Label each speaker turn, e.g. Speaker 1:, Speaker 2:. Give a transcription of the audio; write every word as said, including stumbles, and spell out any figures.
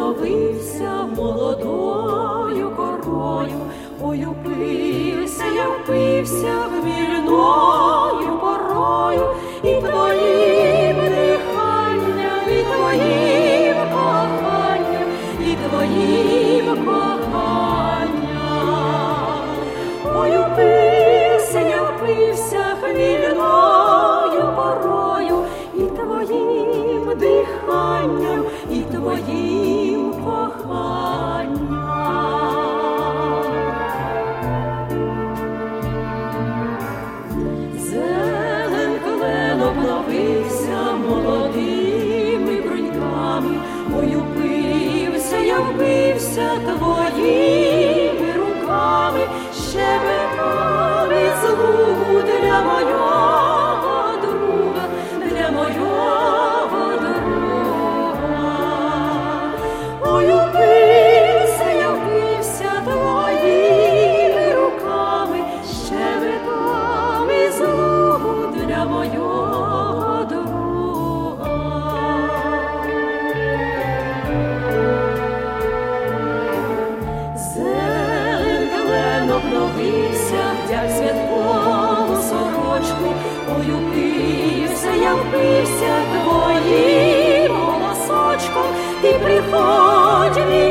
Speaker 1: обновився молодою корою. Ой, упився, я впився хмільною порою, і твоїм диханням, і твоїм коханням, і твоїм коханням. Ой, упився, я впився хмільною порою, і твоїм диханням, і твоїм коханням. Зелен клен обновився молодими бруньками. Ой, упився, я впився твоїми руками, щебетали злугу для мого друга, для мого друга. Ой, упився, я впився твоїми руками, щебетали злугу для мого друга. Зелен клен обновився, вдяг святкову сорочку. Ой, упився, я впився твоїм голосочком. Ти приходь,